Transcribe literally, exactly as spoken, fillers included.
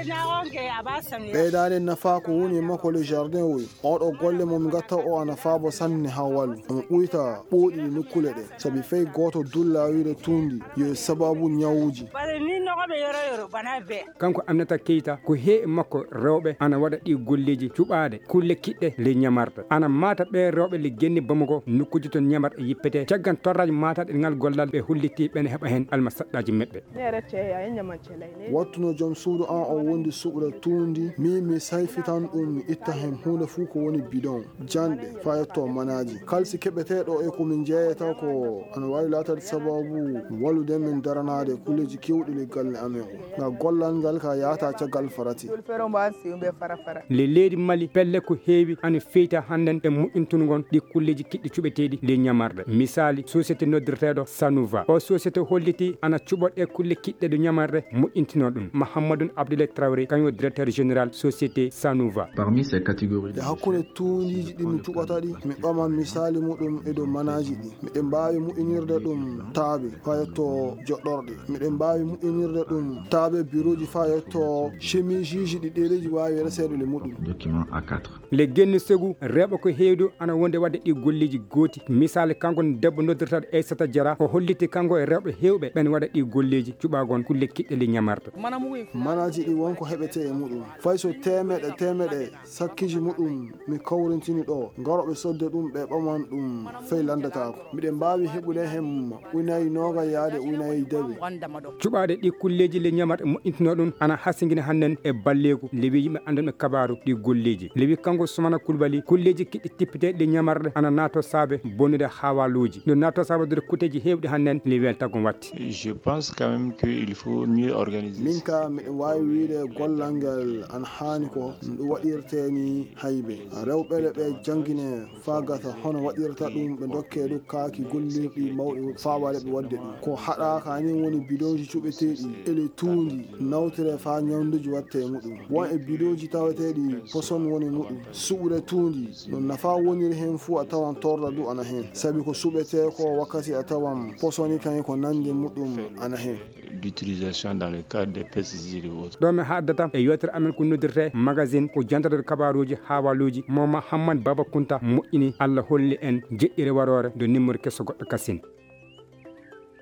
ɓeydani nafa ko woni makko le jardin wi oɗo golle mom gatta o ana faabo sanne ha walu omo ɓuyta ɓooɗi nokkule ɗe sabi fay goto dulla wiide tundi yo sababu nyawuji kanko Aminata Keita ko he makko rewɓe ana waɗa ɗi golleji cuɓade kulle kiɗɗe le ñamarta ana mata ɓe rewɓe le genni Bamako nokkuji ton ñamarɗe yippete caggan torraji mataɗe ngal gollal ɓe holliti ɓene heɓa hen almasaɗɗaji meɓɓe wattuno joom suudu an o wondi suɓre tundi mi mi sayfitan ɗum mi itta hen hunde fuu ko woni bidon janɗe fayetto manaji kalsi keɓeteɗo e komin jeeyata ko ana wawi latade sababu wallude min daranade kulleji kewɗi le galle amen o nga gollal ngal ka yahata caggal farati le leydi Mali pelle ko heewi ana feyta hannden e moƴƴintungon ɗi kulleji kiɗɗi cuɓeteɗi le ñamarɗe misali société noddirteɗo Sanouva o société holliti ana cuɓot e kulle kiɗɗe ɗe ñamarɗe moƴƴintino ɗum Mahamadou Abdoulaye Traoré kañum directeur général société Sanouva. Parmi ces catégories e hakkude tuundiji ɗi mi cuɓata ɗi mi ɓaman misali muɗum e dow manaji ɗi miɗen mbawi moƴƴinirde ɗum taaɓe fayetto joɗɗorɗe miɗen mbawi moƴƴinirde ɗum taaɓe bureau ji fayetto chemise ji ɗi ɗereji wawi reseede le muɗum document A quatre le genni segu rewɓe ko heewdu ana wonde wadde ɗi golleji gooti misali kanko debbo noddirtaɗo Aissata Diarra ko holliti kanko e rewɓe hewɓe ɓen waɗa ɗi golleji cuɓagon kulle kiɗɗe le ñamarta manaji ɗi wonko heɓete e muɗum fay so temeɗe temeɗe sakkiji muɗum mi kawrintini ɗo garoɓe sodde ɗum ɓe ɓaman ɗum fey landatako miɗen mbawi heɓude hen unayi noga yaade unayi dewe cuɓade ɗi kulleji le ñamarɗe moƴƴintino ɗum ana hasiguina hannden e balleku lewi yimɓe andanɓe kabaru ɗi golleji lewi kanko Soumana Coulibaly kulleji kiɗɗi tippite ɗi ñamarɗe ana nato saabe bonnude hawaluji no nato sababude kuteji hewɗi hannden le weltagom watti. Je pense quand même qu'il faut mieux organiser. min ka miɗen wawi wiide gollal ngal ana hani ko ɗum waɗirteni hayɓe rewɓeɗe ɓe jangguine fagata hono waɗirta ɗum ɓe dokke ɗum kaaki gollirɗi mawɗi fawaɗe ɓe wadde ɗum ko haɗaka ni woni bidoji cuɓeteɗi ele tuundi nawtire fa ñawduji watte e muɗum won e bidoji taweteɗi poson woni muɗum suɓure tuundi no nafa woniri hen fuu a tawan torda du ana hen sabi ko suɓete ko wakkati a tawan posoni kañum ko nandi muɗum ana hen d'utilisation dans le cadre des pesticides et autres. ɗo mi haddata e yewtere amen ko noddirte magazine ko jantata kabaruji hawaluji Moma Hammad Baba Kunta moƴƴini Allah holli en jeɗɗire warore do numéro kesso goɗɗo Kassine.